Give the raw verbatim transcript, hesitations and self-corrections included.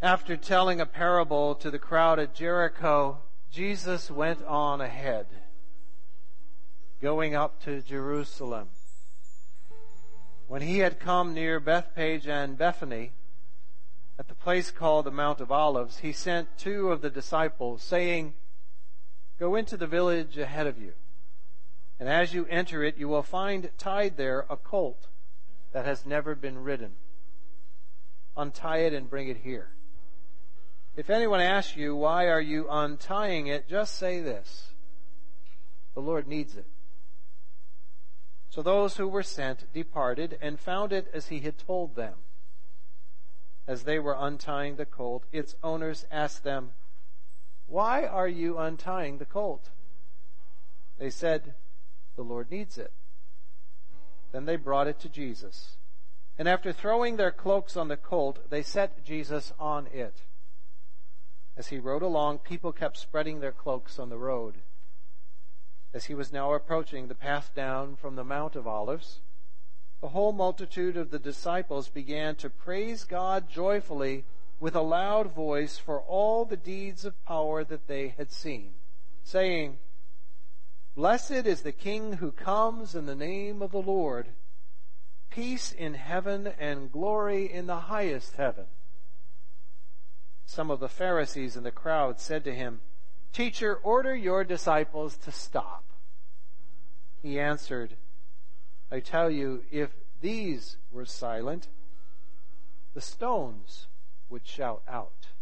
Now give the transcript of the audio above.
After telling a parable to the crowd at Jericho, Jesus went on ahead, going up to Jerusalem. When he had come near Bethphage and Bethany, at the place called the Mount of Olives, he sent two of the disciples, saying, "Go into the village ahead of you, and as you enter it, you will find tied there a colt that has never been ridden. Untie it and bring it here. If anyone asks you, 'Why are you untying it?' just say this: 'The Lord needs it.'" So those who were sent departed and found it as he had told them. As they were untying the colt, its owners asked them, "Why are you untying the colt?" They said, "The Lord needs it." Then they brought it to Jesus. And after throwing their cloaks on the colt, they set Jesus on it. As he rode along, people kept spreading their cloaks on the road. As he was now approaching the path down from the Mount of Olives, the whole multitude of the disciples began to praise God joyfully with a loud voice for all the deeds of power that they had seen, saying, "Blessed is the King who comes in the name of the Lord. Peace in heaven and glory in the highest heaven." Some of the Pharisees in the crowd said to him, "Teacher, order your disciples to stop." He answered, "I tell you, if these were silent, the stones would shout out."